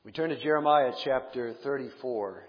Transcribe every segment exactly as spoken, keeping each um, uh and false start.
We turn to Jeremiah chapter thirty-four.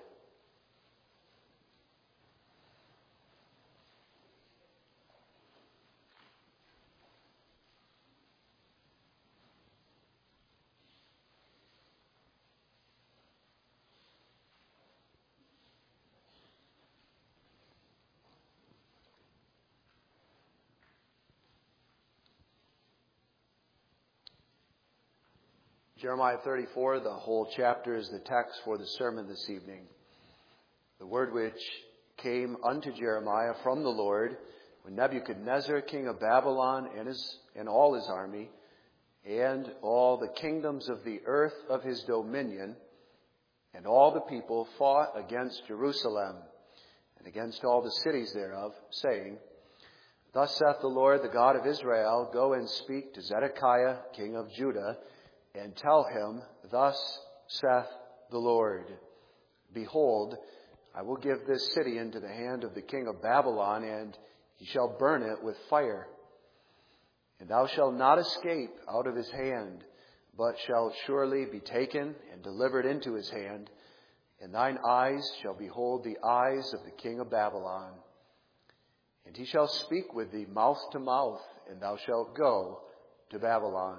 Jeremiah thirty-four, the whole chapter, is the text for the sermon this evening. The word which came unto Jeremiah from the Lord when Nebuchadnezzar, king of Babylon, and his and all his army, and all the kingdoms of the earth of his dominion, and all the people fought against Jerusalem, and against all the cities thereof, saying, Thus saith the Lord, the God of Israel, Go and speak to Zedekiah, king of Judah, and tell him, Thus saith the Lord, Behold, I will give this city into the hand of the king of Babylon, and he shall burn it with fire. And thou shalt not escape out of his hand, but shalt surely be taken and delivered into his hand, and thine eyes shall behold the eyes of the king of Babylon. And he shall speak with thee mouth to mouth, and thou shalt go to Babylon.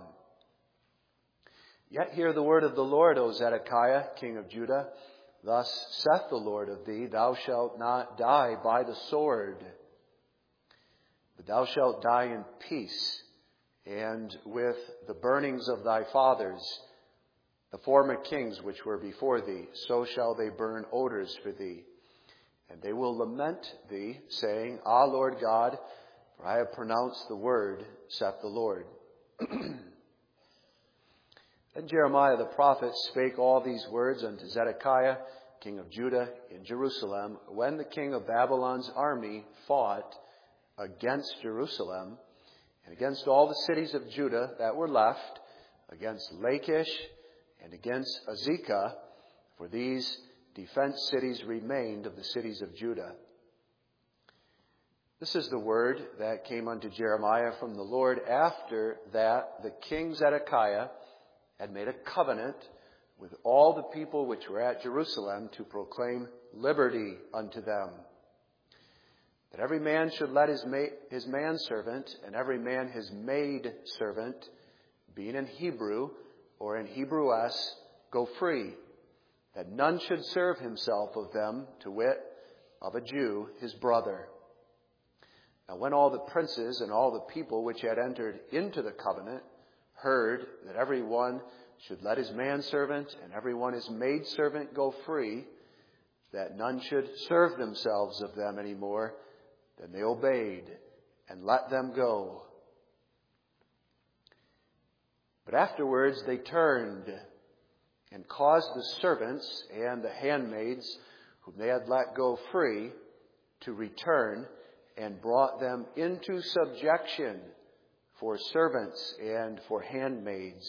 Yet hear the word of the Lord, O Zedekiah, king of Judah. Thus saith the Lord of thee, Thou shalt not die by the sword, but thou shalt die in peace, and with the burnings of thy fathers, the former kings which were before thee, so shall they burn odors for thee. And they will lament thee, saying, Ah, Lord God, for I have pronounced the word, saith the Lord. Then Jeremiah the prophet spake all these words unto Zedekiah, king of Judah, in Jerusalem, when the king of Babylon's army fought against Jerusalem, and against all the cities of Judah that were left, against Lachish, and against Azekah, for these defense cities remained of the cities of Judah. This is the word that came unto Jeremiah from the Lord after that the king Zedekiah had made a covenant with all the people which were at Jerusalem to proclaim liberty unto them. That every man should let his, ma- his manservant and every man his maid servant, being in Hebrew or in Hebrews, go free. That none should serve himself of them, to wit, of a Jew, his brother. Now when all the princes and all the people which had entered into the covenant heard that every one should let his manservant and every one his maidservant go free, that none should serve themselves of them any more, then they obeyed and let them go. But afterwards they turned and caused the servants and the handmaids whom they had let go free to return, and brought them into subjection for servants and for handmaids.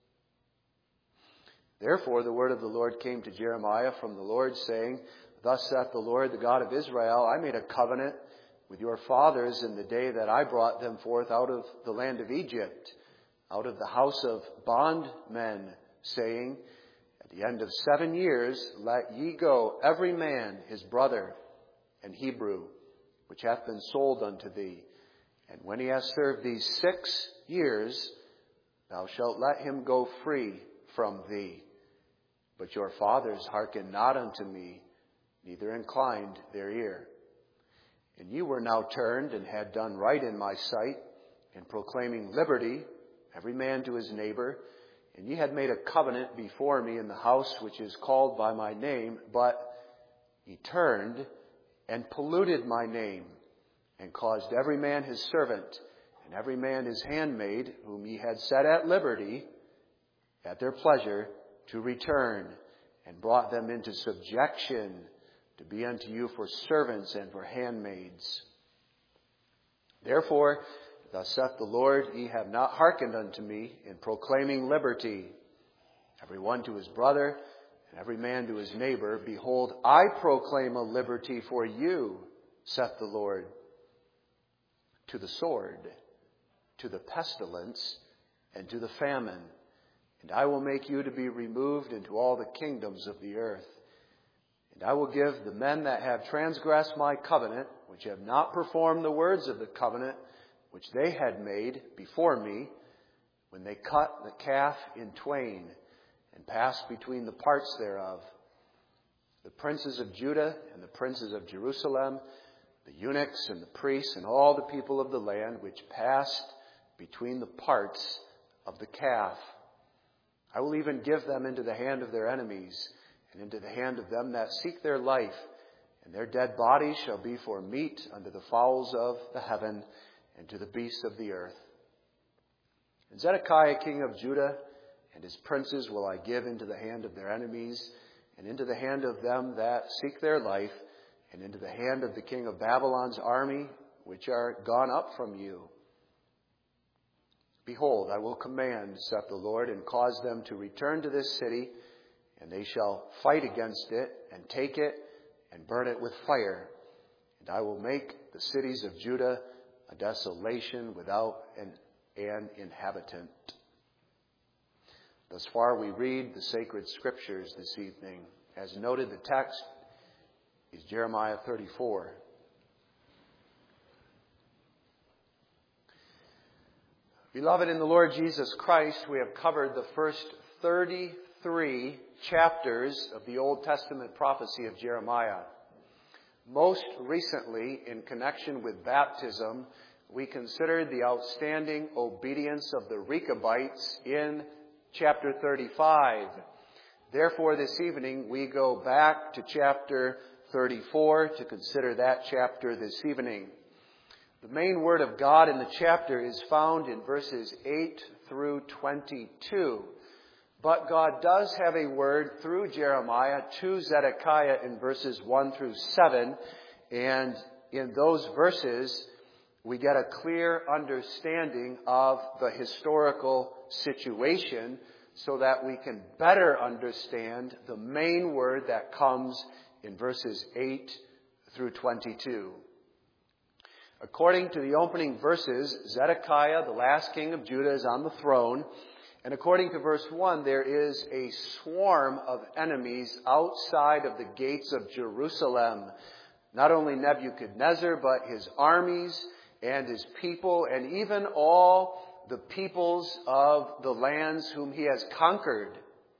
Therefore the word of the Lord came to Jeremiah from the Lord, saying, Thus saith the Lord, the God of Israel, I made a covenant with your fathers in the day that I brought them forth out of the land of Egypt, out of the house of bondmen, saying, At the end of seven years let ye go every man his brother and Hebrew, which hath been sold unto thee. And when he hath served these six years, thou shalt let him go free from thee. But your fathers hearkened not unto me, neither inclined their ear. And you were now turned and had done right in my sight, in proclaiming liberty, every man to his neighbor. And ye had made a covenant before me in the house which is called by my name, but ye turned and polluted my name, and caused every man his servant, and every man his handmaid, whom ye had set at liberty, at their pleasure, to return, and brought them into subjection, to be unto you for servants and for handmaids. Therefore, thus saith the Lord, ye have not hearkened unto me in proclaiming liberty, every one to his brother, and every man to his neighbor. Behold, I proclaim a liberty for you, saith the Lord, to the sword, to the pestilence, and to the famine, And I will make you to be removed into all the kingdoms of the earth. And I will give the men that have transgressed my covenant, which have not performed the words of the covenant which they had made before me, when they cut the calf in twain and passed between the parts thereof, the princes of Judah and the princes of Jerusalem, the eunuchs and the priests and all the people of the land which passed between the parts of the calf. I will even give them into the hand of their enemies, and into the hand of them that seek their life, and their dead bodies shall be for meat unto the fowls of the heaven, and to the beasts of the earth. And Zedekiah king of Judah and his princes will I give into the hand of their enemies, and into the hand of them that seek their life, and into the hand of the king of Babylon's army, which are gone up from you. Behold, I will command, saith the Lord, and cause them to return to this city, and they shall fight against it, and take it, and burn it with fire. And I will make the cities of Judah a desolation without an, an inhabitant. Thus far we read the sacred scriptures this evening. As noted, the text is Jeremiah thirty-four. Beloved in the Lord Jesus Christ, we have covered the first thirty-three chapters of the Old Testament prophecy of Jeremiah. Most recently, in connection with baptism, we considered the outstanding obedience of the Rechabites in chapter thirty-five. Therefore, this evening, we go back to chapter thirty-four to consider that chapter this evening. The main word of God in the chapter is found in verses eight through twenty-two. But God does have a word through Jeremiah to Zedekiah in verses one through seven. And in those verses, we get a clear understanding of the historical situation so that we can better understand the main word that comes in verses eight through twenty-two. According to the opening verses, Zedekiah, the last king of Judah, is on the throne. And according to verse one, there is a swarm of enemies outside of the gates of Jerusalem. Not only Nebuchadnezzar, but his armies and his people, and even all the peoples of the lands whom he has conquered.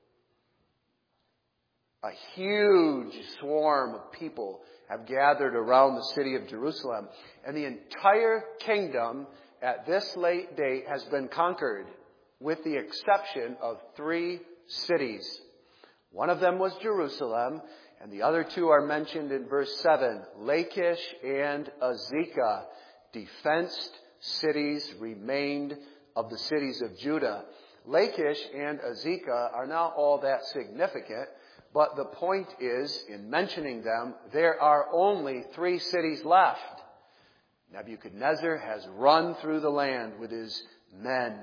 A huge swarm of people have gathered around the city of Jerusalem. And the entire kingdom at this late date has been conquered, with the exception of three cities. One of them was Jerusalem, and the other two are mentioned in verse seven, Lachish and Azekah. Defenced cities remained of the cities of Judah. Lachish and Azekah are not all that significant, but the point is, in mentioning them, there are only three cities left. Nebuchadnezzar has run through the land with his men.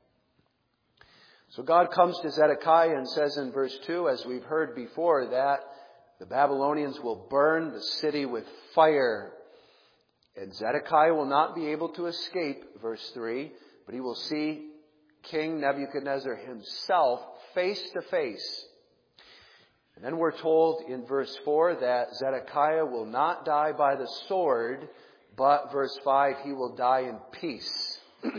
So God comes to Zedekiah and says in verse two, as we've heard before, that the Babylonians will burn the city with fire. And Zedekiah will not be able to escape, verse three, but he will see King Nebuchadnezzar himself face to face. And then we're told in verse four that Zedekiah will not die by the sword, but verse five, he will die in peace.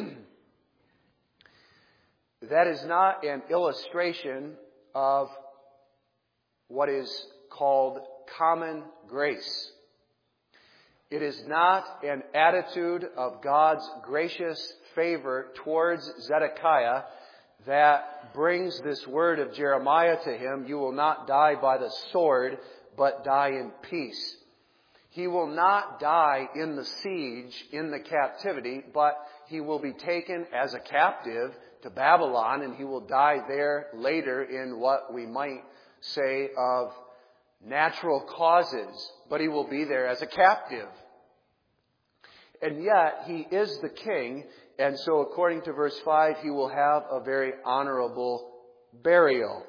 That is not an illustration of what is called common grace. It is not an attitude of God's gracious favor towards Zedekiah that brings this word of Jeremiah to him, you will not die by the sword, but die in peace. He will not die in the siege, in the captivity, but he will be taken as a captive to Babylon, and he will die there later in what we might say of natural causes, but he will be there as a captive. And yet, he is the king, and so according to verse five, he will have a very honorable burial.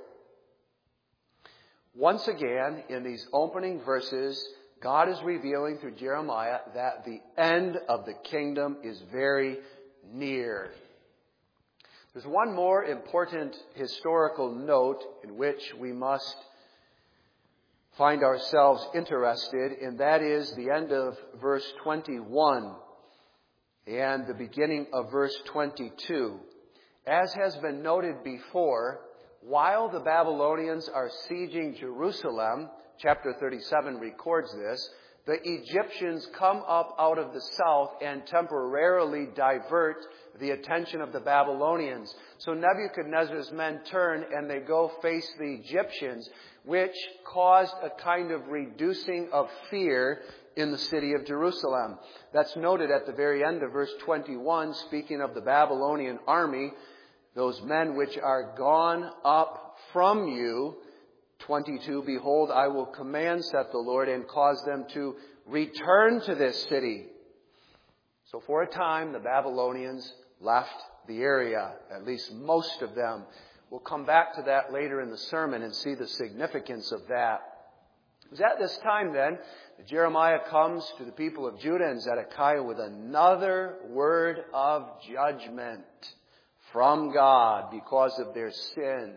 Once again, in these opening verses, God is revealing through Jeremiah that the end of the kingdom is very near. There's one more important historical note in which we must find ourselves interested, and that is the end of verse twenty-one and the beginning of verse twenty-two. As has been noted before, while the Babylonians are sieging Jerusalem, chapter thirty-seven records this, the Egyptians come up out of the south and temporarily divert the attention of the Babylonians. So Nebuchadnezzar's men turn and they go face the Egyptians, which caused a kind of reducing of fear in the city of Jerusalem. That's noted at the very end of verse twenty-one, speaking of the Babylonian army, those men which are gone up from you. twenty-two, behold, I will command, saith the Lord, and cause them to return to this city. So for a time, the Babylonians left the area, at least most of them. We'll come back to that later in the sermon and see the significance of that. It was at this time then that Jeremiah comes to the people of Judah and Zedekiah with another word of judgment from God because of their sin.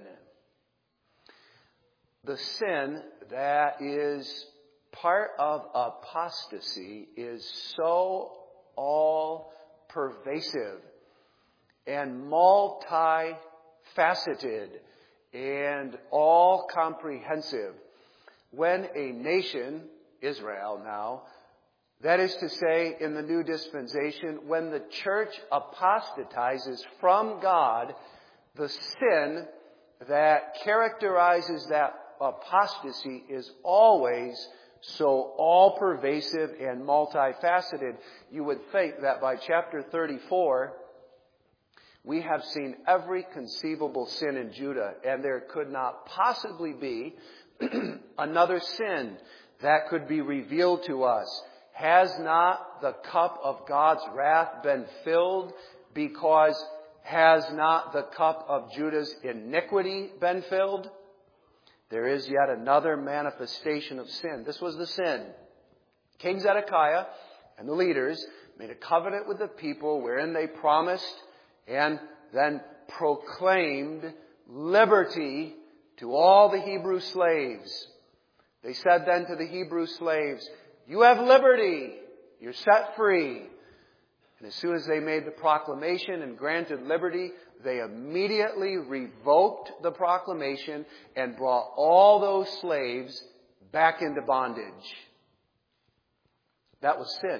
The sin that is part of apostasy is so all-pervasive and multi-faceted and all-comprehensive. When a nation, Israel now, that is to say, in the new dispensation, when the church apostatizes from God, the sin that characterizes that apostasy is always so all-pervasive and multifaceted. You would think that by chapter thirty-four, we have seen every conceivable sin in Judah, and there could not possibly be another sin that could be revealed to us. Has not the cup of God's wrath been filled? Because has not the cup of Judah's iniquity been filled? There is yet another manifestation of sin. This was the sin. King Zedekiah and the leaders made a covenant with the people wherein they promised and then proclaimed liberty to all the Hebrew slaves. They said then to the Hebrew slaves, you have liberty. You're set free. And as soon as they made the proclamation and granted liberty, they immediately revoked the proclamation and brought all those slaves back into bondage. That was sin.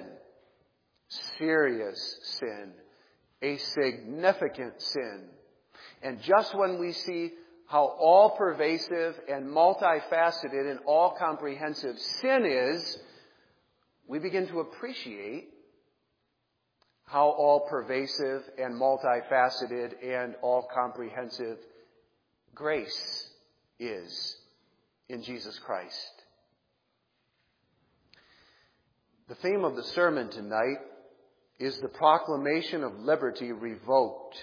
Serious sin. A significant sin. And just when we see how all-pervasive and multifaceted and all-comprehensive sin is, we begin to appreciate how all-pervasive and multifaceted and all-comprehensive grace is in Jesus Christ. The theme of the sermon tonight is the proclamation of liberty revoked.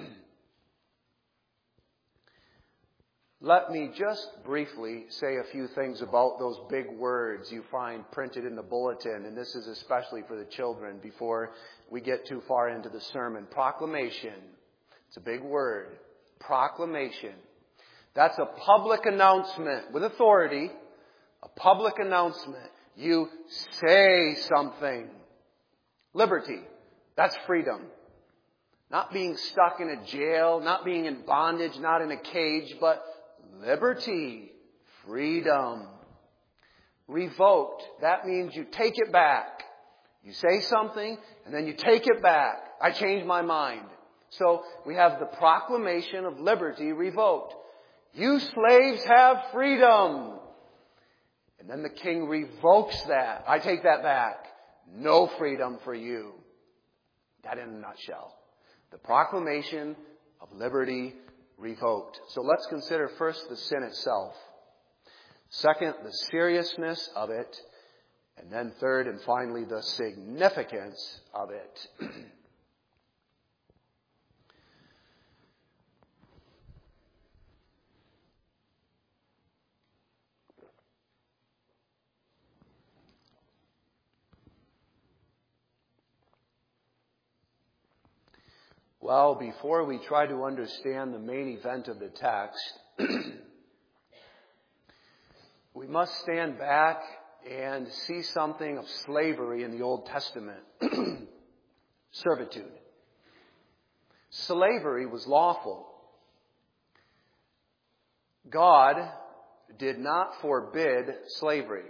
Let me just briefly say a few things about those big words you find printed in the bulletin, and this is especially for the children before we get too far into the sermon. Proclamation. It's a big word. Proclamation. That's a public announcement with authority. A public announcement. You say something. Liberty. That's freedom. Not being stuck in a jail, not being in bondage, not in a cage, but liberty, freedom. Revoked. That means you take it back. You say something, and then you take it back. I changed my mind. So we have the proclamation of liberty revoked. You slaves have freedom. And then the king revokes that. I take that back. No freedom for you. That in a nutshell. The proclamation of liberty revoked. So let's consider first the sin itself. Second, the seriousness of it. And then third and finally, the significance of it. Well, before we try to understand the main event of the text, we must stand back and see something of slavery in the Old Testament. Servitude. Slavery was lawful. God did not forbid slavery.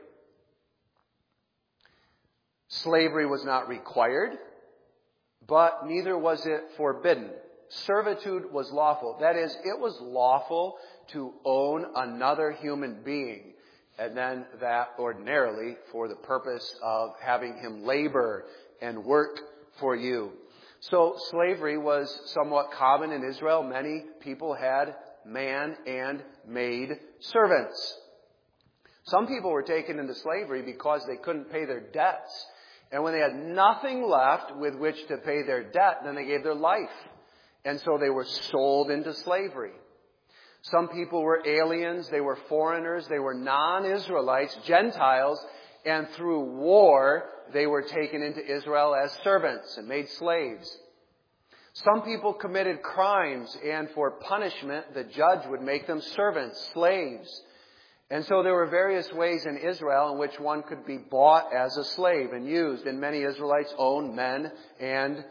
Slavery was not required, but neither was it forbidden. Servitude was lawful. That is, it was lawful to own another human being, and then that ordinarily for the purpose of having him labor and work for you. So slavery was somewhat common in Israel. Many people had man and maid servants. Some people were taken into slavery because they couldn't pay their debts. And when they had nothing left with which to pay their debt, then they gave their life. And so they were sold into slavery. Some people were aliens, they were foreigners, they were non-Israelites, Gentiles, and through war they were taken into Israel as servants and made slaves. Some people committed crimes, and for punishment the judge would make them servants, slaves. And so there were various ways in Israel in which one could be bought as a slave and used. And many Israelites owned men and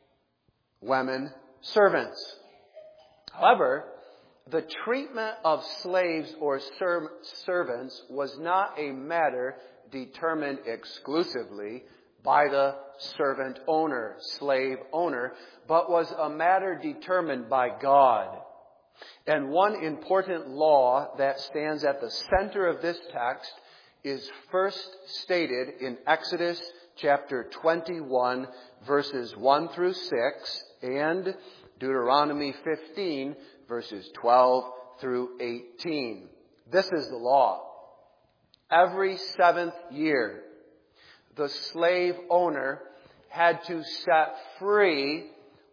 women servants. However, the treatment of slaves or ser- servants was not a matter determined exclusively by the servant owner, slave owner, but was a matter determined by God. And one important law that stands at the center of this text is first stated in Exodus chapter twenty-one, verses one through six, and Deuteronomy fifteen, verses twelve through eighteen. This is the law. Every seventh year, the slave owner had to set free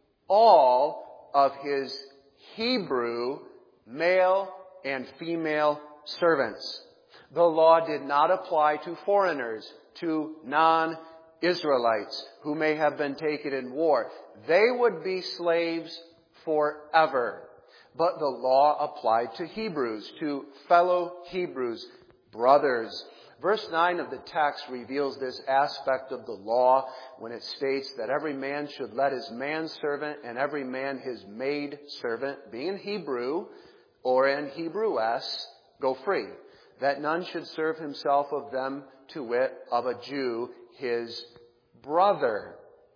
all of his Hebrew male and female servants. The law did not apply to foreigners, to non-Israelites who may have been taken in war. They would be slaves forever. But the law applied to Hebrews, to fellow Hebrews, brothers. Verse nine of the text reveals this aspect of the law when it states that every man should let his manservant and every man his maid servant, being Hebrew or an Hebrewess, go free, that none should serve himself of them, to wit, of a Jew, his brother.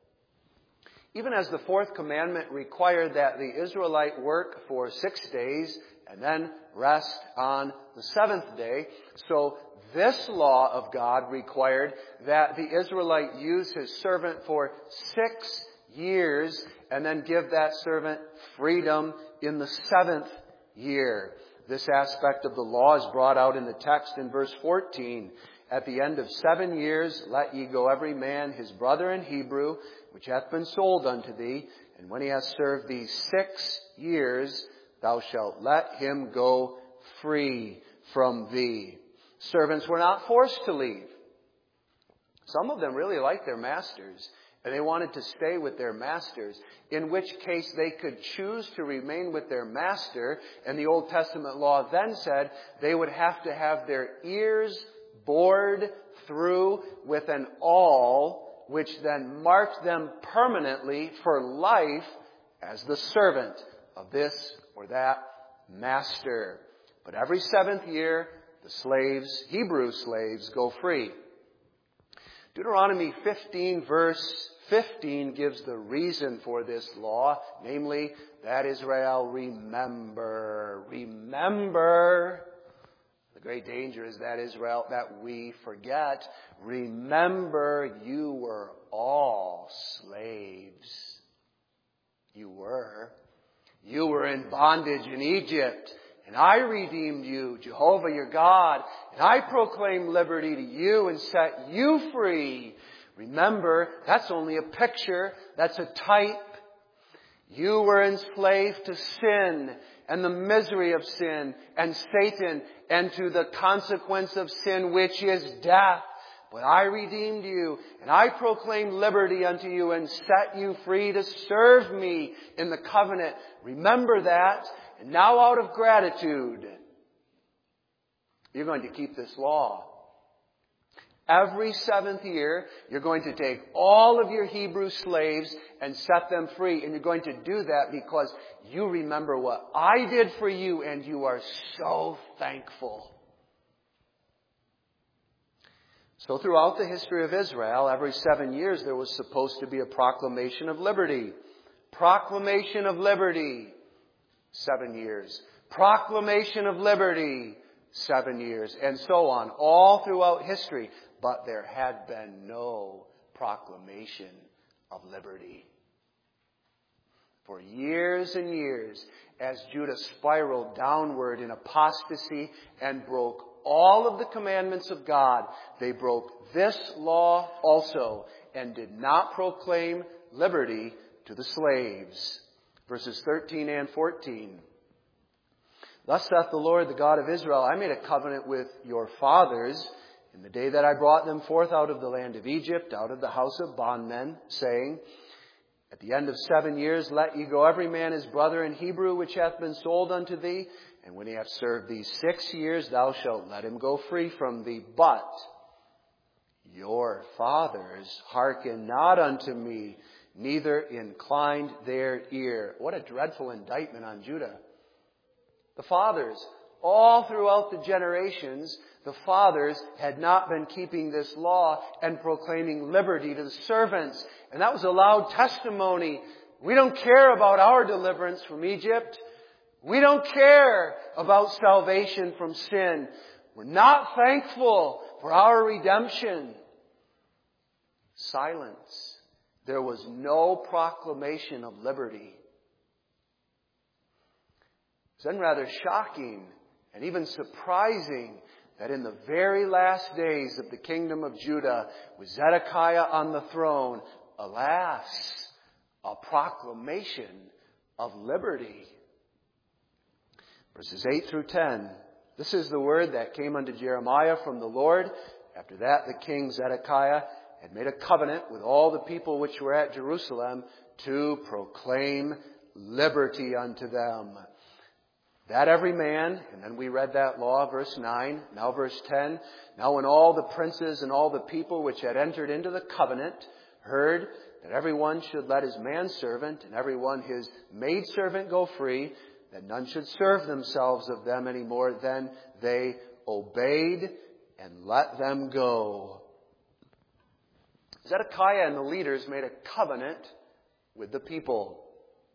Even as the fourth commandment required that the Israelite work for six days and then rest on the seventh day, so this law of God required that the Israelite use his servant for six years and then give that servant freedom in the seventh year. This aspect of the law is brought out in the text in verse fourteen. At the end of seven years, let ye go every man his brother in Hebrew, which hath been sold unto thee. And when he hath served thee six years, thou shalt let him go free from thee. Servants were not forced to leave. Some of them really liked their masters, and they wanted to stay with their masters, in which case they could choose to remain with their master, and the Old Testament law then said they would have to have their ears bored through with an awl, which then marked them permanently for life as the servant of this or that master. But every seventh year, the slaves, Hebrew slaves, go free. Deuteronomy fifteen, verse fifteen, gives the reason for this law, namely, that Israel remember. Remember. The great danger is that Israel, that we forget. Remember, you were all slaves. You were. You were in bondage in Egypt. And I redeemed you, Jehovah your God, and I proclaim liberty to you and set you free. Remember, that's only a picture, that's a type. You were enslaved to sin and the misery of sin and Satan and to the consequence of sin, which is death. But I redeemed you, and I proclaim liberty unto you, and set you free to serve me in the covenant. Remember that, and now out of gratitude, you're going to keep this law. Every seventh year, you're going to take all of your Hebrew slaves and set them free. And you're going to do that because you remember what I did for you, and you are so thankful. So throughout the history of Israel, every seven years there was supposed to be a proclamation of liberty. Proclamation of liberty. Seven years. Proclamation of liberty. Seven years. And so on. All throughout history. But there had been no proclamation of liberty. For years and years, as Judah spiraled downward in apostasy and broke all of the commandments of God, they broke this law also and did not proclaim liberty to the slaves. Verses thirteen and fourteen. Thus saith the Lord, the God of Israel, I made a covenant with your fathers in the day that I brought them forth out of the land of Egypt, out of the house of bondmen, saying, at the end of seven years, let ye go every man his brother in Hebrew, which hath been sold unto thee. And when he hath served thee six years, thou shalt let him go free from thee. But your fathers hearkened not unto me, neither inclined their ear. What a dreadful indictment on Judah. The fathers, all throughout the generations, the fathers had not been keeping this law and proclaiming liberty to the servants. And that was a loud testimony. We don't care about our deliverance from Egypt. We don't care about salvation from sin. We're not thankful for our redemption. Silence. There was no proclamation of liberty. It's then rather shocking and even surprising that in the very last days of the kingdom of Judah, with Zedekiah on the throne, alas, a proclamation of liberty. Verses eight through ten. This is the word that came unto Jeremiah from the Lord. After that, the king Zedekiah had made a covenant with all the people which were at Jerusalem to proclaim liberty unto them. That every man, and then we read that law, verse nine, now verse ten. Now when all the princes and all the people which had entered into the covenant heard that every one should let his manservant and every one his maidservant go free, that none should serve themselves of them any more, then they obeyed and let them go. Zedekiah and the leaders made a covenant with the people.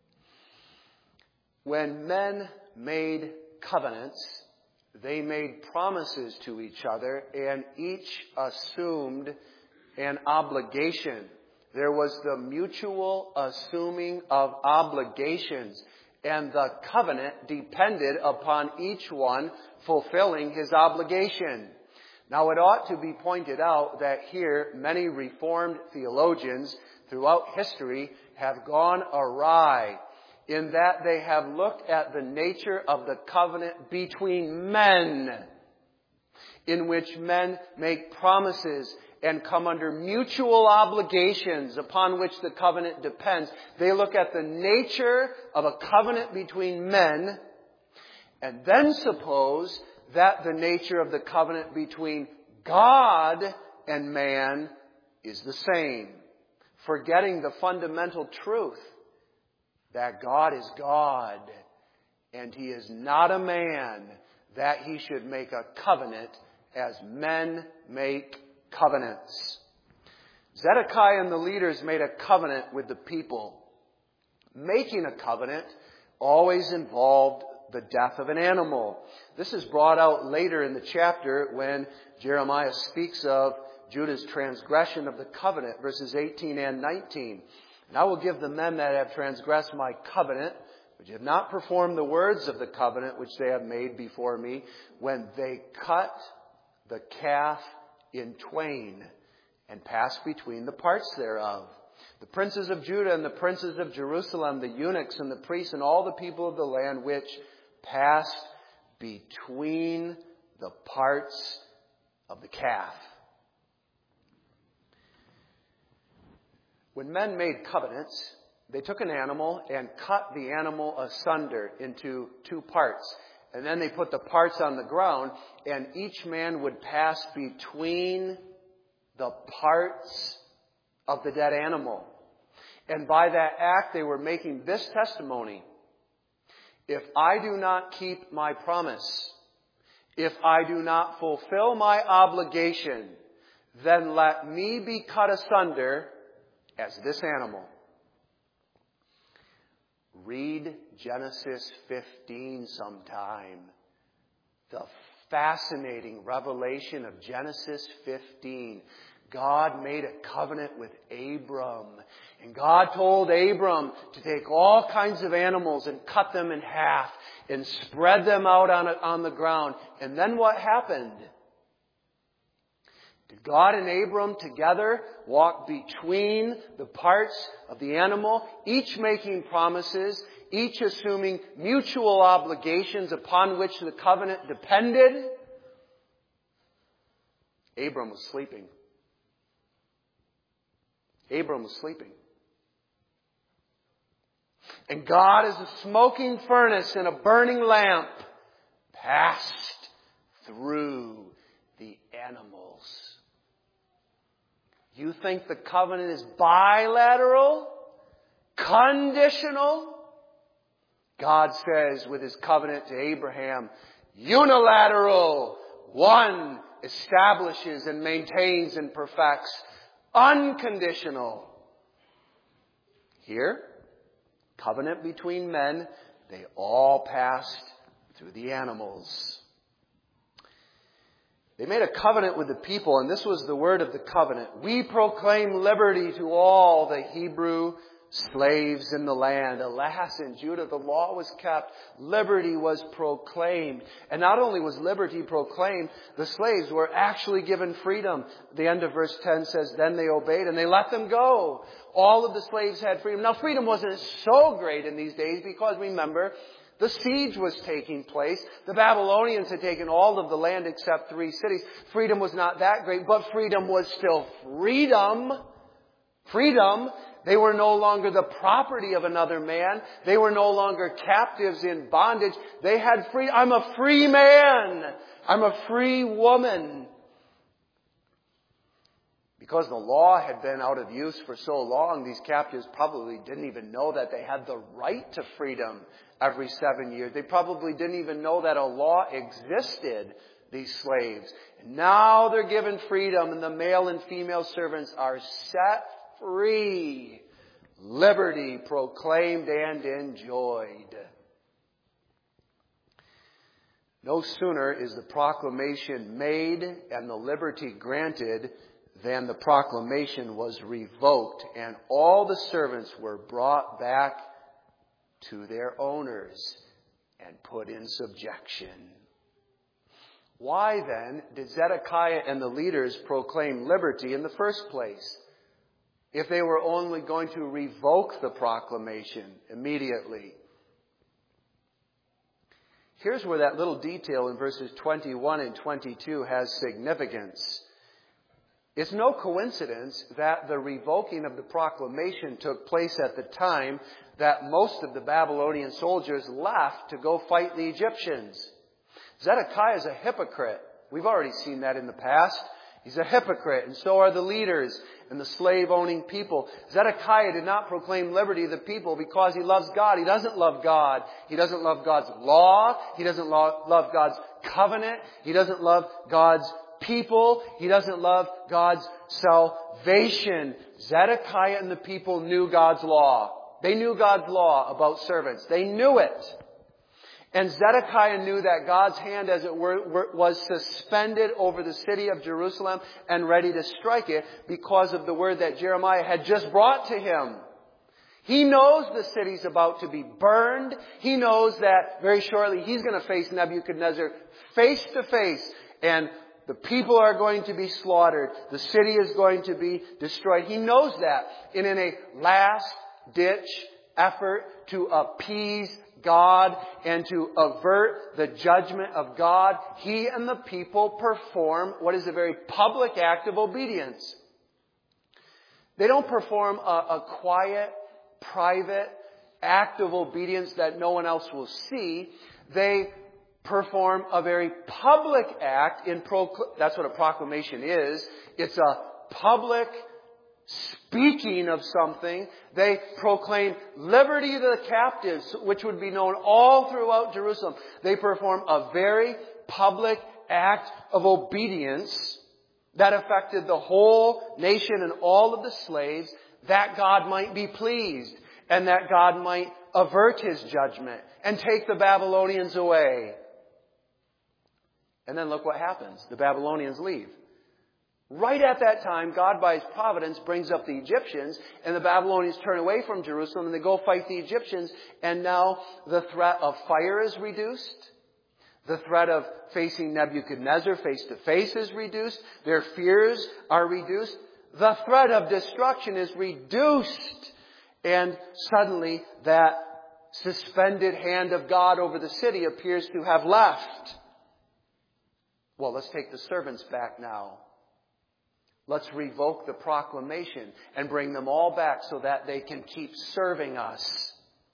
When men made covenants, they made promises to each other, and each assumed an obligation. There was the mutual assuming of obligations, and the covenant depended upon each one fulfilling his obligation. Now, it ought to be pointed out that here many Reformed theologians throughout history have gone awry in that they have looked at the nature of the covenant between men, in which men make promises and come under mutual obligations upon which the covenant depends. They look at the nature of a covenant between men and then suppose that the nature of the covenant between God and man is the same, forgetting the fundamental truth that God is God and He is not a man that He should make a covenant as men make covenants. Zedekiah and the leaders made a covenant with the people. Making a covenant always involved the death of an animal. This is brought out later in the chapter when Jeremiah speaks of Judah's transgression of the covenant, verses eighteen and nineteen. And I will give the men that have transgressed my covenant, which have not performed the words of the covenant which they have made before me, when they cut the calf in twain and pass between the parts thereof. The princes of Judah and the princes of Jerusalem, the eunuchs and the priests and all the people of the land which passed between the parts of the calf. When men made covenants, they took an animal and cut the animal asunder into two parts. And then they put the parts on the ground, and each man would pass between the parts of the dead animal. And by that act, they were making this testimony: if I do not keep my promise, if I do not fulfill my obligation, then let me be cut asunder as this animal. Read Genesis fifteen sometime. The fascinating revelation of Genesis fifteen. God made a covenant with Abram. And God told Abram to take all kinds of animals and cut them in half and spread them out on, on the ground. And then what happened? Did God and Abram together walk between the parts of the animal, each making promises, each assuming mutual obligations upon which the covenant depended? Abram was sleeping. Abram was sleeping. And God, as a smoking furnace and a burning lamp, passed through the animals. You think the covenant is bilateral? Conditional? God says with His covenant to Abraham, unilateral. One establishes and maintains and perfects. Unconditional. Here, covenant between men, they all passed through the animals. They made a covenant with the people, and this was the word of the covenant. We proclaim liberty to all the Hebrew slaves in the land. Alas, in Judah the law was kept. Liberty was proclaimed. And not only was liberty proclaimed, the slaves were actually given freedom. The end of verse ten says, then they obeyed and they let them go. All of the slaves had freedom. Now, freedom wasn't so great in these days because, remember, the siege was taking place. The Babylonians had taken all of the land except three cities. Freedom was not that great, but freedom was still freedom. Freedom. They were no longer the property of another man. They were no longer captives in bondage. They had free. I'm a free man. I'm a free woman. Because the law had been out of use for so long, these captives probably didn't even know that they had the right to freedom every seven years. They probably didn't even know that a law existed, these slaves. And now they're given freedom, and the male and female servants are set free. Liberty proclaimed and enjoyed. No sooner is the proclamation made and the liberty granted than the proclamation was revoked, and all the servants were brought back to their owners and put in subjection. Why then did Zedekiah and the leaders proclaim liberty in the first place, if they were only going to revoke the proclamation immediately? Here's where that little detail in verses twenty-one and twenty-two has significance. It's no coincidence that the revoking of the proclamation took place at the time that most of the Babylonian soldiers left to go fight the Egyptians. Zedekiah is a hypocrite. We've already seen that in the past. He's a hypocrite, and so are the leaders and the slave-owning people. Zedekiah did not proclaim liberty to the people because he loves God. He doesn't love God. He doesn't love God's law. He doesn't lo- love God's covenant. He doesn't love God's people. He doesn't love God's salvation. Zedekiah and the people knew God's law. They knew God's law about servants. They knew it. And Zedekiah knew that God's hand, as it were, was suspended over the city of Jerusalem and ready to strike it because of the word that Jeremiah had just brought to him. He knows the city's about to be burned. He knows that very shortly he's going to face Nebuchadnezzar face to face. And the people are going to be slaughtered. The city is going to be destroyed. He knows that. And in a last-ditch effort to appease God and to avert the judgment of God, he and the people perform what is a very public act of obedience. They don't perform a, a quiet, private act of obedience that no one else will see. They perform a very public act in procl- that's what a proclamation is. It's a public speaking of something. They proclaim liberty to the captives, which would be known all throughout Jerusalem. They perform a very public act of obedience that affected the whole nation and all of the slaves, that God might be pleased and that God might avert His judgment and take the Babylonians away. And then look what happens. The Babylonians leave. Right at that time, God by His providence brings up the Egyptians, and the Babylonians turn away from Jerusalem and they go fight the Egyptians, and now the threat of fire is reduced. The threat of facing Nebuchadnezzar face to face is reduced. Their fears are reduced. The threat of destruction is reduced. And suddenly that suspended hand of God over the city appears to have left. Well, let's take the servants back now. Let's revoke the proclamation and bring them all back so that they can keep serving us.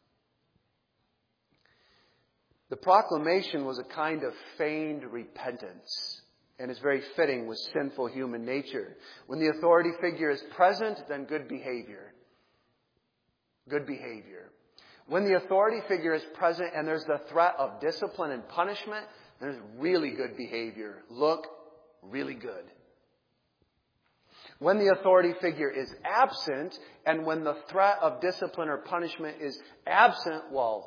The proclamation was a kind of feigned repentance, and is very fitting with sinful human nature. When the authority figure is present, then good behavior. Good behavior. When the authority figure is present and there's the threat of discipline and punishment, there's really good behavior. Look really good. When the authority figure is absent, and when the threat of discipline or punishment is absent, well,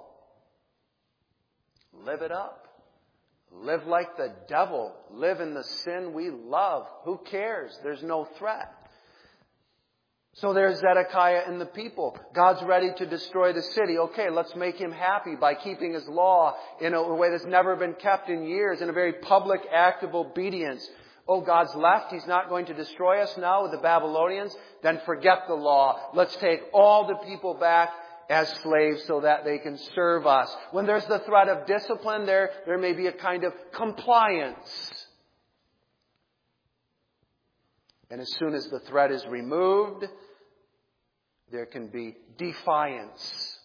live it up. Live like the devil. Live in the sin we love. Who cares? There's no threat. So there's Zedekiah and the people. God's ready to destroy the city. Okay, let's make him happy by keeping His law in a way that's never been kept in years, in a very public act of obedience. Oh, God's left. He's not going to destroy us now with the Babylonians. Then forget the law. Let's take all the people back as slaves so that they can serve us. When there's the threat of discipline, there, there may be a kind of compliance. And as soon as the threat is removed, there can be defiance.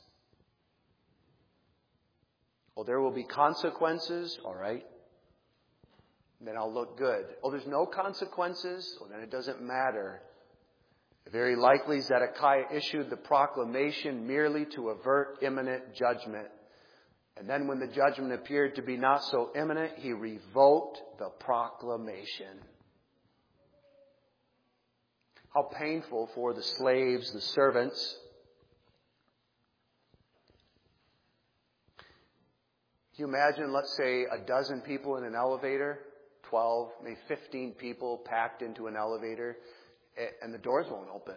Oh, there will be consequences. All right. Then I'll look good. Oh, there's no consequences. Well, then it doesn't matter. Very likely Zedekiah issued the proclamation merely to avert imminent judgment. And then when the judgment appeared to be not so imminent, he revoked the proclamation. How painful for the slaves, the servants. Can you imagine, let's say, a dozen people in an elevator? twelve, maybe fifteen people packed into an elevator, and the doors won't open.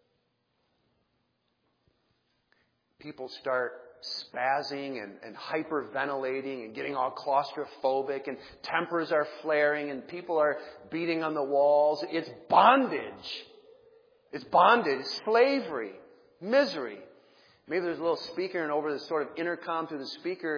People start spazzing and, and hyperventilating and getting all claustrophobic, and tempers are flaring, and people are beating on the walls. It's bondage. It's bondage. It's slavery. Misery. Maybe there's a little speaker, and over the sort of intercom through the speaker,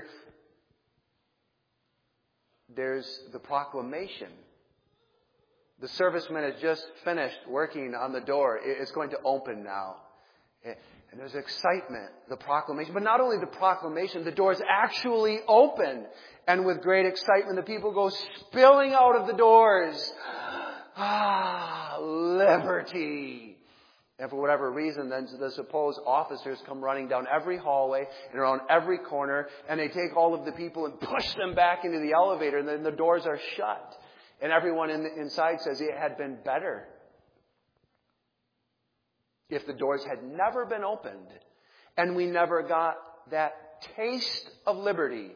there's the proclamation. The serviceman has just finished working on the door. It's going to open now. And there's excitement, the proclamation. But not only the proclamation, the doors actually open. And with great excitement, the people go spilling out of the doors. Ah, liberty. And for whatever reason, then the supposed officers come running down every hallway and around every corner, and they take all of the people and push them back into the elevator, and then the doors are shut. And everyone in the, inside says it had been better if the doors had never been opened and we never got that taste of liberty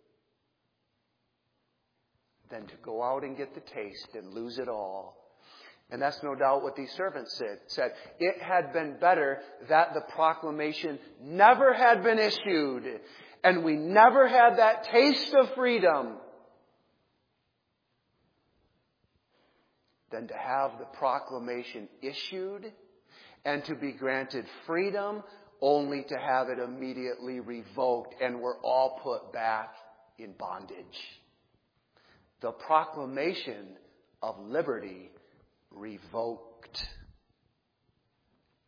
than to go out and get the taste and lose it all. And that's no doubt what these servants said. said. It had been better that the proclamation never had been issued, and we never had that taste of freedom, than to have the proclamation issued and to be granted freedom, only to have it immediately revoked, and we're all put back in bondage. The proclamation of liberty revoked.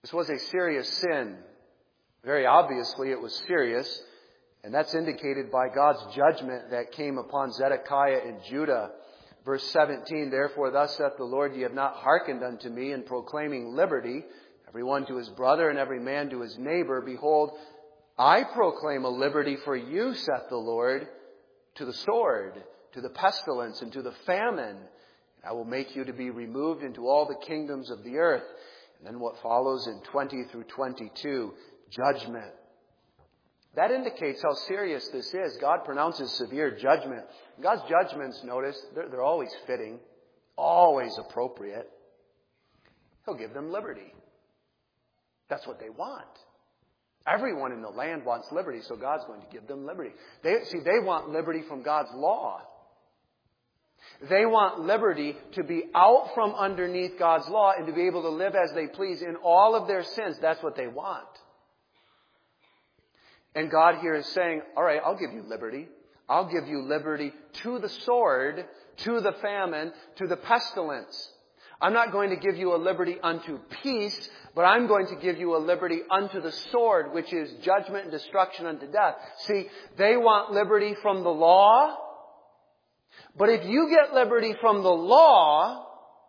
This was a serious sin. Very obviously it was serious, and that's indicated by God's judgment that came upon Zedekiah and Judah. Verse seventeen, therefore thus saith the Lord, ye have not hearkened unto me in proclaiming liberty, every one to his brother and every man to his neighbor. Behold, I proclaim a liberty for you, saith the Lord, to the sword, to the pestilence, and to the famine. I will make you to be removed into all the kingdoms of the earth. And then what follows in twenty through twenty-two, judgment. That indicates how serious this is. God pronounces severe judgment. God's judgments, notice, they're, they're always fitting, always appropriate. He'll give them liberty. That's what they want. Everyone in the land wants liberty, so God's going to give them liberty. They, see, they want liberty from God's law. They want liberty to be out from underneath God's law and to be able to live as they please in all of their sins. That's what they want. And God here is saying, all right, I'll give you liberty. I'll give you liberty to the sword, to the famine, to the pestilence. I'm not going to give you a liberty unto peace, but I'm going to give you a liberty unto the sword, which is judgment and destruction unto death. See, they want liberty from the law. But if you get liberty from the law,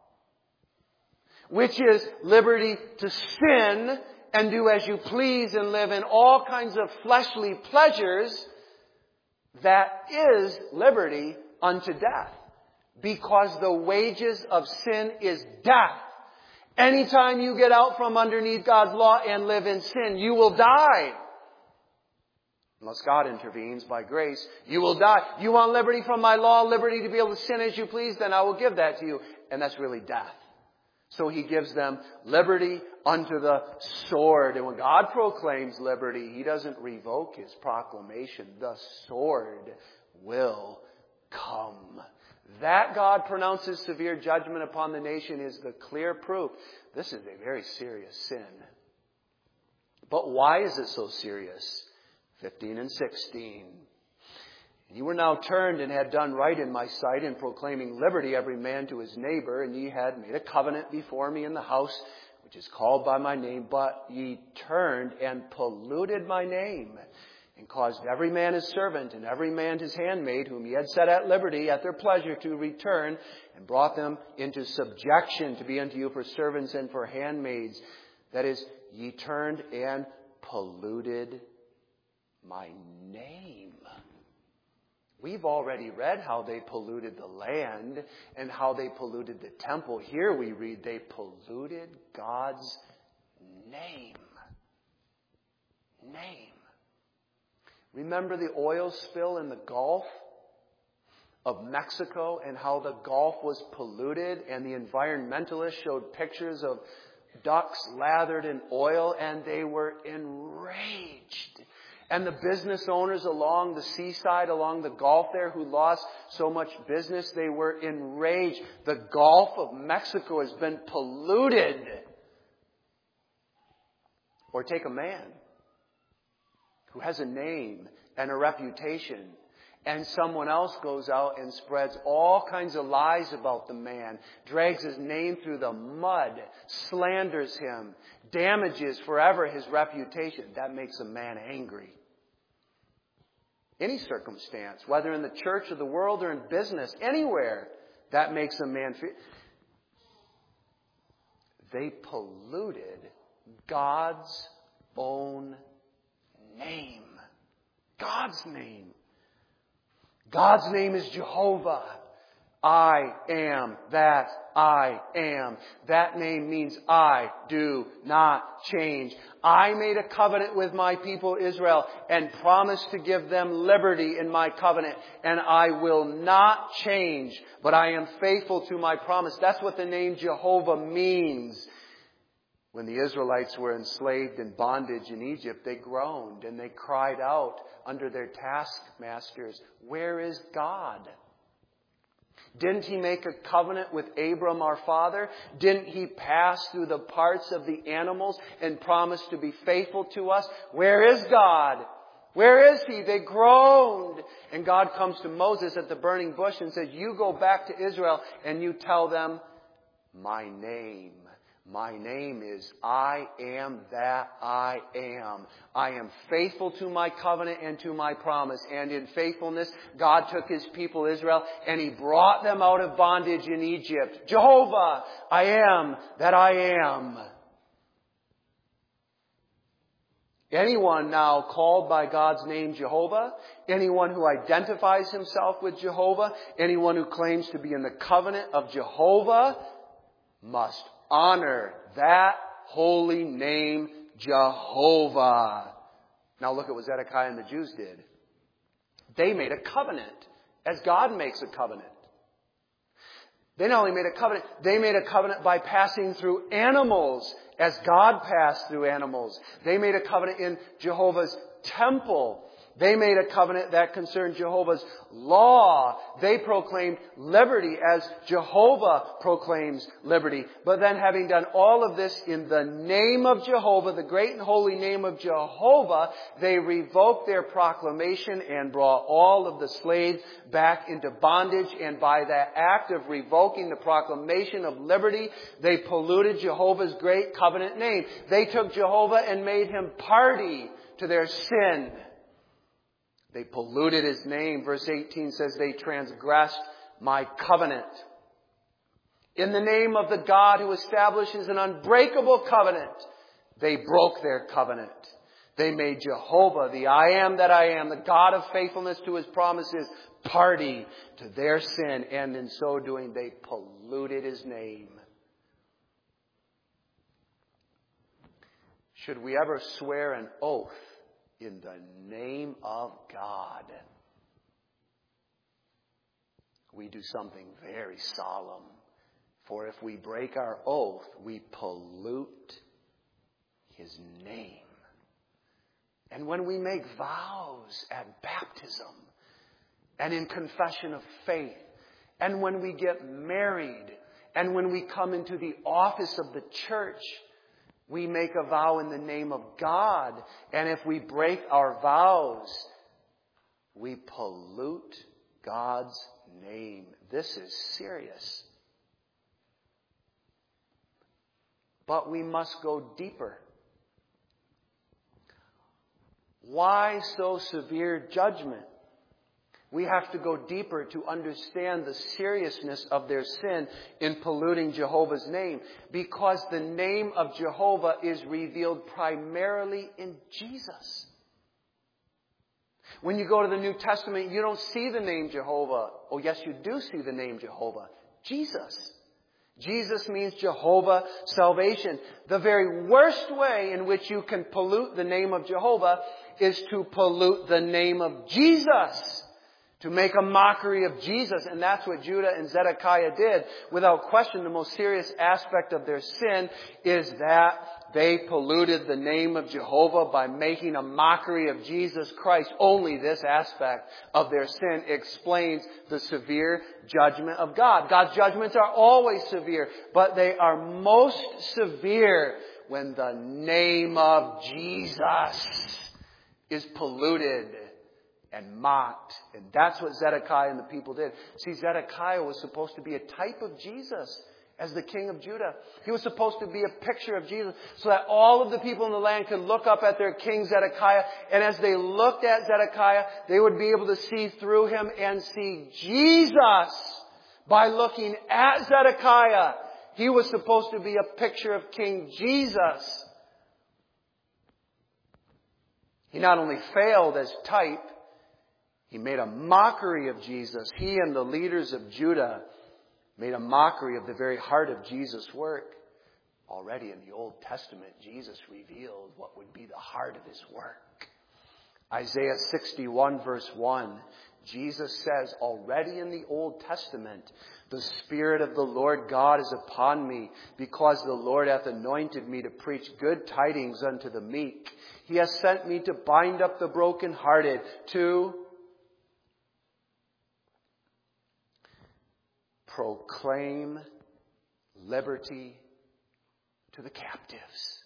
which is liberty to sin and do as you please and live in all kinds of fleshly pleasures, that is liberty unto death. Because the wages of sin is death. Anytime you get out from underneath God's law and live in sin, you will die. Unless God intervenes by grace, you will die. You want liberty from my law, liberty to be able to sin as you please, then I will give that to you. And that's really death. So he gives them liberty unto the sword. And when God proclaims liberty, he doesn't revoke his proclamation. The sword will come. That God pronounces severe judgment upon the nation is the clear proof. This is a very serious sin. But why is it so serious? fifteen and sixteen. You were now turned and had done right in my sight in proclaiming liberty every man to his neighbor, and ye had made a covenant before me in the house which is called by my name, but ye turned and polluted my name, and caused every man his servant and every man his handmaid, whom ye had set at liberty at their pleasure, to return, and brought them into subjection to be unto you for servants and for handmaids. That is, ye turned and polluted my name. We've already read how they polluted the land and how they polluted the temple. Here we read they polluted God's name. Name. Remember the oil spill in the Gulf of Mexico and how the Gulf was polluted, and the environmentalists showed pictures of ducks lathered in oil, and they were enraged. And the business owners along the seaside, along the Gulf there, who lost so much business, they were enraged. The Gulf of Mexico has been polluted. Or take a man who has a name and a reputation, and someone else goes out and spreads all kinds of lies about the man, drags his name through the mud, slanders him, damages forever his reputation. That makes a man angry. Any circumstance, whether in the church or the world or in business, anywhere, that makes a man feel. They polluted God's own name. God's name. God's name is Jehovah. I am that I am. That name means I do not change. I made a covenant with my people Israel and promised to give them liberty in my covenant, and I will not change, but I am faithful to my promise. That's what the name Jehovah means. When the Israelites were enslaved in bondage in Egypt, they groaned and they cried out under their taskmasters, "Where is God?" Didn't he make a covenant with Abram our father? Didn't he pass through the parts of the animals and promise to be faithful to us? Where is God? Where is he? They groaned. And God comes to Moses at the burning bush and says, you go back to Israel and you tell them, my name, My name is I am that I am. I am faithful to my covenant and to my promise. And in faithfulness, God took His people Israel and He brought them out of bondage in Egypt. Jehovah, I am that I am. Anyone now called by God's name Jehovah, anyone who identifies himself with Jehovah, anyone who claims to be in the covenant of Jehovah, must honor that holy name, Jehovah. Now look at what Zedekiah and the Jews did. They made a covenant, as God makes a covenant. They not only made a covenant, they made a covenant by passing through animals, as God passed through animals. They made a covenant in Jehovah's temple. They made a covenant that concerned Jehovah's law. They proclaimed liberty as Jehovah proclaims liberty. But then, having done all of this in the name of Jehovah, the great and holy name of Jehovah, they revoked their proclamation and brought all of the slaves back into bondage. And by that act of revoking the proclamation of liberty, they polluted Jehovah's great covenant name. They took Jehovah and made Him party to their sin. They polluted His name. Verse eighteen says, they transgressed my covenant. In the name of the God who establishes an unbreakable covenant, they broke their covenant. They made Jehovah, the I am that I am, the God of faithfulness to His promises, party to their sin. And in so doing, they polluted His name. Should we ever swear an oath in the name of God, we do something very solemn. For if we break our oath, we pollute His name. And when we make vows at baptism and in confession of faith, and when we get married, and when we come into the office of the church, we make a vow in the name of God. And if we break our vows, we pollute God's name. This is serious. But we must go deeper. Why so severe judgment? We have to go deeper to understand the seriousness of their sin in polluting Jehovah's name. Because the name of Jehovah is revealed primarily in Jesus. When you go to the New Testament, you don't see the name Jehovah. Oh, yes, you do see the name Jehovah. Jesus. Jesus means Jehovah salvation. The very worst way in which you can pollute the name of Jehovah is to pollute the name of Jesus. To make a mockery of Jesus. And that's what Judah and Zedekiah did. Without question, the most serious aspect of their sin is that they polluted the name of Jehovah by making a mockery of Jesus Christ. Only this aspect of their sin explains the severe judgment of God. God's judgments are always severe, but they are most severe when the name of Jesus is polluted and mocked. And that's what Zedekiah and the people did. See, Zedekiah was supposed to be a type of Jesus as the king of Judah. He was supposed to be a picture of Jesus so that all of the people in the land could look up at their king Zedekiah. And as they looked at Zedekiah, they would be able to see through him and see Jesus by looking at Zedekiah. He was supposed to be a picture of King Jesus. He not only failed as type, he made a mockery of Jesus. He and the leaders of Judah made a mockery of the very heart of Jesus' work. Already in the Old Testament, Jesus revealed what would be the heart of His work. Isaiah sixty-one verse one, Jesus says, already in the Old Testament, the Spirit of the Lord God is upon me, because the Lord hath anointed me to preach good tidings unto the meek. He has sent me to bind up the brokenhearted, to proclaim liberty to the captives,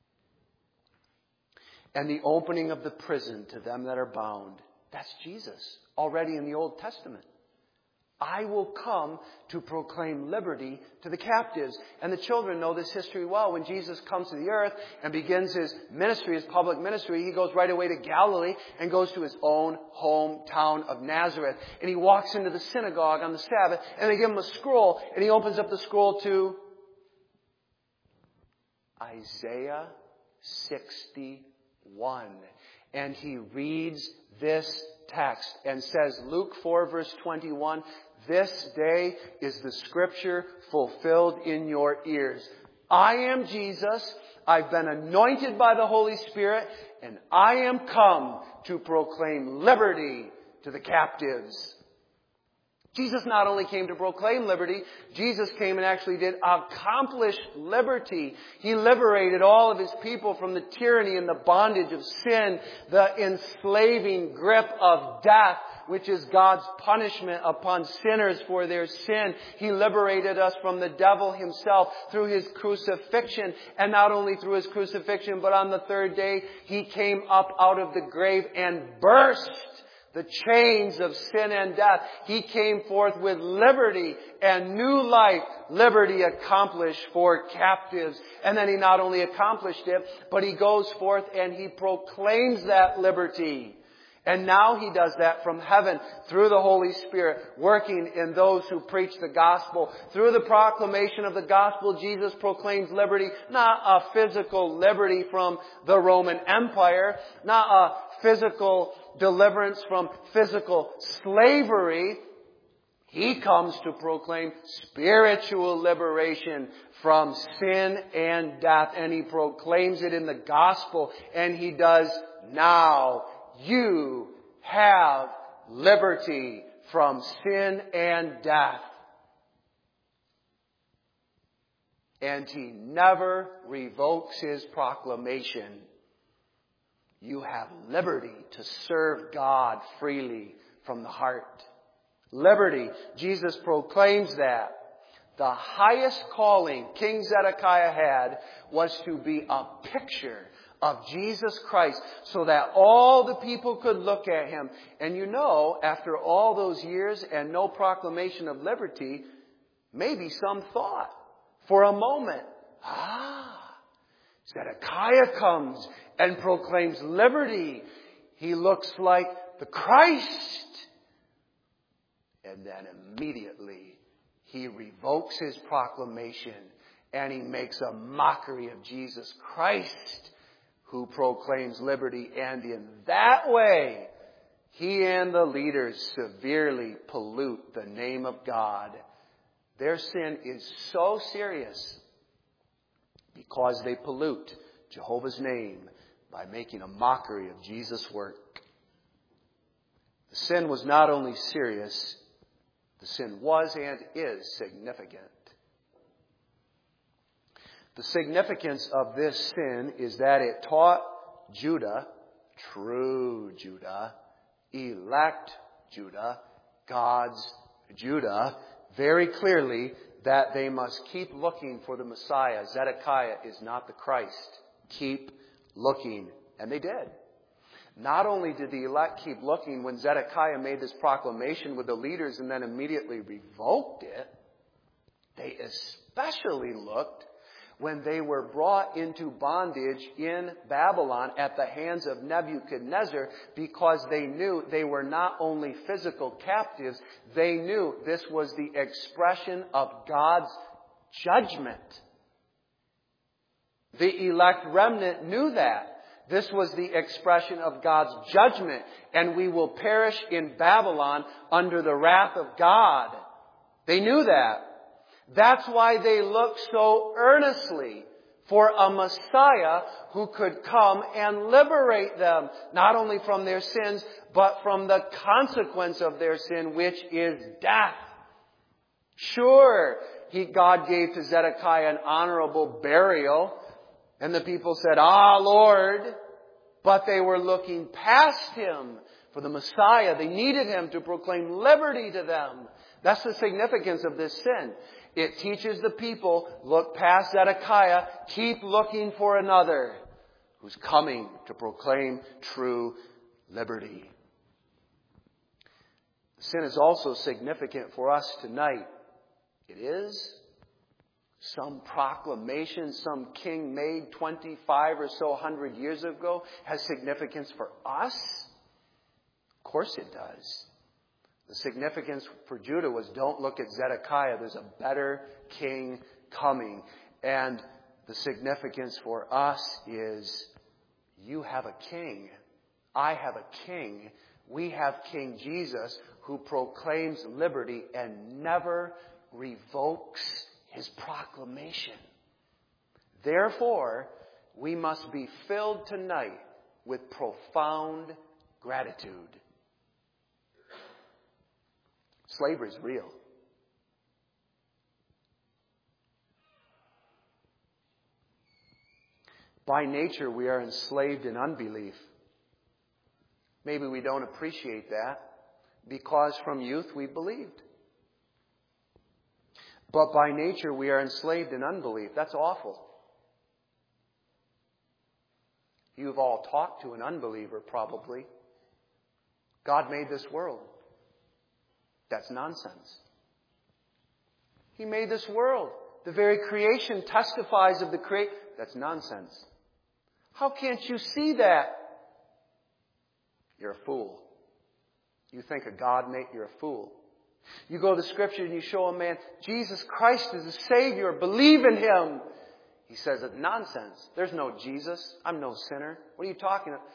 and the opening of the prison to them that are bound. That's Jesus, already in the Old Testament. I will come to proclaim liberty to the captives. And the children know this history well. When Jesus comes to the earth and begins his ministry, his public ministry, he goes right away to Galilee and goes to his own hometown of Nazareth. And he walks into the synagogue on the Sabbath and they give him a scroll. And he opens up the scroll to Isaiah sixty-one. And he reads this text and says, Luke four verse twenty-one, this day is the scripture fulfilled in your ears. I am Jesus. I've been anointed by the Holy Spirit, and I am come to proclaim liberty to the captives. Jesus not only came to proclaim liberty, Jesus came and actually did accomplish liberty. He liberated all of his people from the tyranny and the bondage of sin, the enslaving grip of death, which is God's punishment upon sinners for their sin. He liberated us from the devil himself through his crucifixion. And not only through his crucifixion, but on the third day, he came up out of the grave and burst the chains of sin and death. He came forth with liberty and new life, liberty accomplished for captives. And then he not only accomplished it, but he goes forth and he proclaims that liberty. And now he does that from heaven through the Holy Spirit, working in those who preach the gospel. Through the proclamation of the gospel, Jesus proclaims liberty, not a physical liberty from the Roman Empire, not a physical deliverance from physical slavery. He comes to proclaim spiritual liberation from sin and death. And he proclaims it in the gospel. And he does now. You have liberty from sin and death. And he never revokes his proclamation. You have liberty to serve God freely from the heart. Liberty. Jesus proclaims that. The highest calling King Zedekiah had was to be a picture of Jesus Christ so that all the people could look at him. And you know, after all those years and no proclamation of liberty, maybe some thought for a moment, ah, Zedekiah comes and proclaims liberty. He looks like the Christ. And then immediately he revokes his proclamation and he makes a mockery of Jesus Christ, who proclaims liberty. And in that way, he and the leaders severely pollute the name of God. Their sin is so serious because they pollute Jehovah's name by making a mockery of Jesus' work. The sin was not only serious, the sin was and is significant. The significance of this sin is that it taught Judah, true Judah, elect Judah, God's Judah, very clearly that they must keep looking for the Messiah. Zedekiah is not the Christ. Keep looking. And they did. Not only did the elect keep looking when Zedekiah made this proclamation with the leaders and then immediately revoked it, they especially looked when they were brought into bondage in Babylon at the hands of Nebuchadnezzar, because they knew they were not only physical captives, they knew this was the expression of God's judgment. The elect remnant knew that. This was the expression of God's judgment, and we will perish in Babylon under the wrath of God. They knew that. That's why they looked so earnestly for a Messiah who could come and liberate them, not only from their sins, but from the consequence of their sin, which is death. Sure, he, God gave to Zedekiah an honorable burial, and the people said, "Ah, Lord," but they were looking past him for the Messiah. They needed him to proclaim liberty to them. That's the significance of this sin. It teaches the people, look past Zedekiah, keep looking for another who's coming to proclaim true liberty. Sin is also significant for us tonight. It is. Some proclamation some king made twenty-five or so hundred years ago has significance for us? Of course it does. The significance for Judah was, don't look at Zedekiah. There's a better king coming. And the significance for us is, you have a king. I have a king. We have King Jesus, who proclaims liberty and never revokes his proclamation. Therefore, we must be filled tonight with profound gratitude. Slavery is real. By nature, we are enslaved in unbelief. Maybe we don't appreciate that because from youth we believed. But by nature, we are enslaved in unbelief. That's awful. You've all talked to an unbeliever, probably. God made this world. That's nonsense. He made this world. The very creation testifies of the creation. That's nonsense. How can't you see that? You're a fool. You think a God made, you're a fool. You go to Scripture and you show a man, Jesus Christ is a Savior. Believe in Him. He says it's nonsense. There's no Jesus. I'm no sinner. What are you talking about?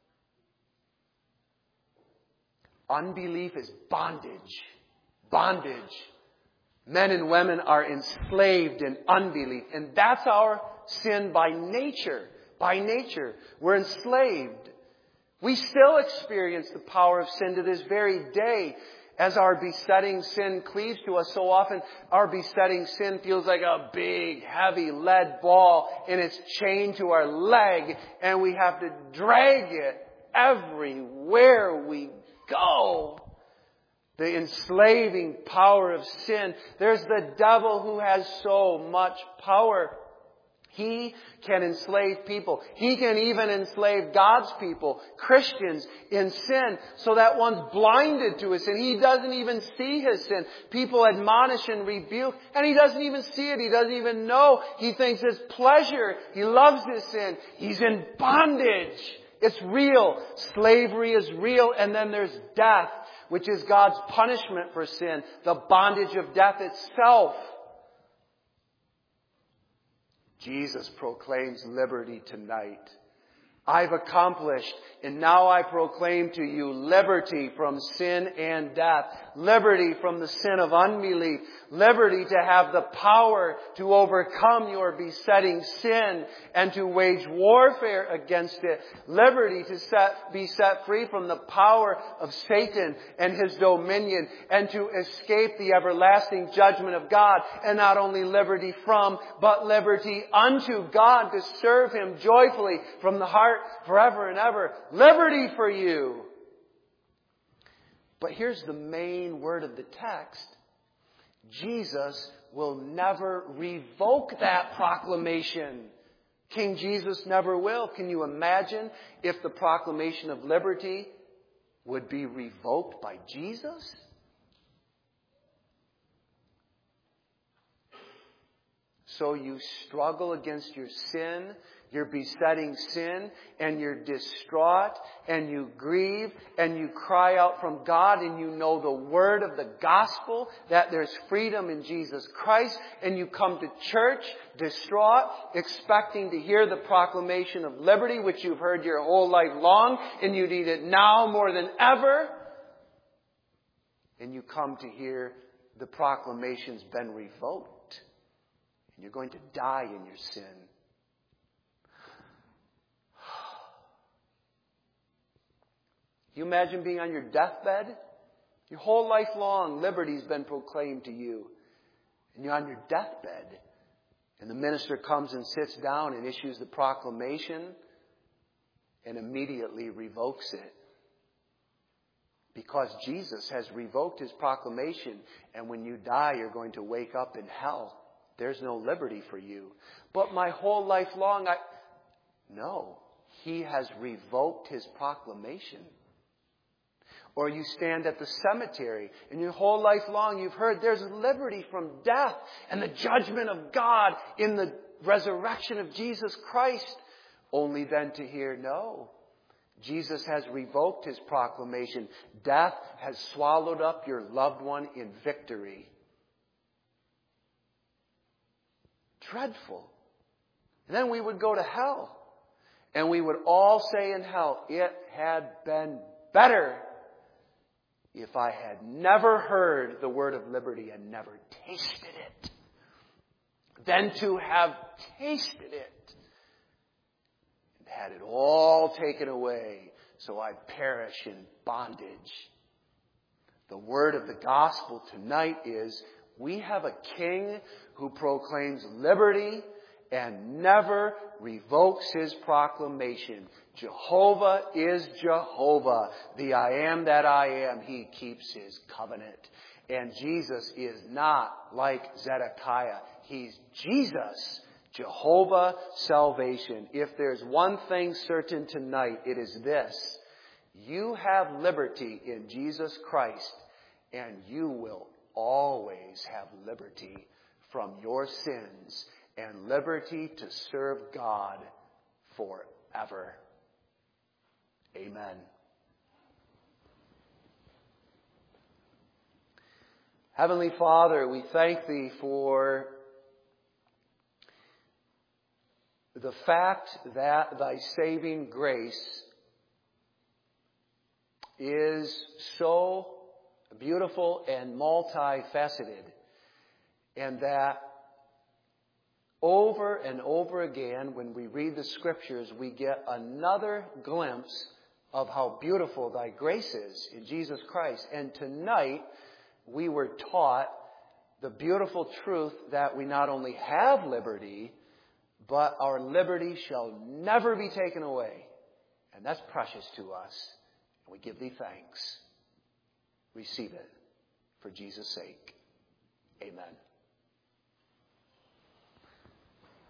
Unbelief is bondage. Bondage. Men and women are enslaved in unbelief. And that's our sin by nature. By nature. We're enslaved. We still experience the power of sin to this very day. As our besetting sin cleaves to us so often, our besetting sin feels like a big, heavy lead ball and it's chained to our leg and we have to drag it everywhere we go. The enslaving power of sin. There's the devil who has so much power. He can enslave people. He can even enslave God's people, Christians, in sin, so that one's blinded to his sin. He doesn't even see his sin. People admonish and rebuke, and he doesn't even see it. He doesn't even know. He thinks it's pleasure. He loves his sin. He's in bondage. It's real. Slavery is real, and then there's death, which is God's punishment for sin, the bondage of death itself. Jesus proclaims liberty tonight. I've accomplished, and now I proclaim to you liberty from sin and death. Liberty from the sin of unbelief. Liberty to have the power to overcome your besetting sin and to wage warfare against it. Liberty to set, be set free from the power of Satan and his dominion and to escape the everlasting judgment of God. And not only liberty from, but liberty unto God to serve Him joyfully from the heart forever and ever. Liberty for you. But here's the main word of the text. Jesus will never revoke that proclamation. King Jesus never will. Can you imagine if the proclamation of liberty would be revoked by Jesus? So you struggle against your sin, your besetting sin, and you're distraught, and you grieve, and you cry out from God, and you know the word of the gospel, that there's freedom in Jesus Christ, and you come to church distraught, expecting to hear the proclamation of liberty, which you've heard your whole life long, and you need it now more than ever. And you come to hear the proclamation's been revoked, and you're going to die in your sin. You imagine being on your deathbed? Your whole life long, liberty's been proclaimed to you. And you're on your deathbed. And the minister comes and sits down and issues the proclamation and immediately revokes it. Because Jesus has revoked His proclamation. And when you die, you're going to wake up in hell. There's no liberty for you. But my whole life long, I... No. He has revoked His proclamation. Or you stand at the cemetery and your whole life long you've heard there's liberty from death and the judgment of God in the resurrection of Jesus Christ. Only then to hear, no. Jesus has revoked his proclamation. Death has swallowed up your loved one in victory. Dreadful. And then we would go to hell. And we would all say in hell, it had been better if I had never heard the word of liberty and never tasted it, than to have tasted it and had it all taken away so I perish in bondage. The word of the gospel tonight is we have a king who proclaims liberty and never revokes his proclamation. Jehovah is Jehovah, the I am that I am. He keeps his covenant. And Jesus is not like Zedekiah. He's Jesus, Jehovah salvation. If there's one thing certain tonight, it is this. You have liberty in Jesus Christ, and you will always have liberty from your sins and liberty to serve God forever. Amen. Heavenly Father, we thank Thee for the fact that Thy saving grace is so beautiful and multifaceted, and that over and over again, when we read the Scriptures, we get another glimpse of how beautiful Thy grace is in Jesus Christ. And tonight, we were taught the beautiful truth that we not only have liberty, but our liberty shall never be taken away. And that's precious to us. And we give Thee thanks. Receive it for Jesus' sake. Amen.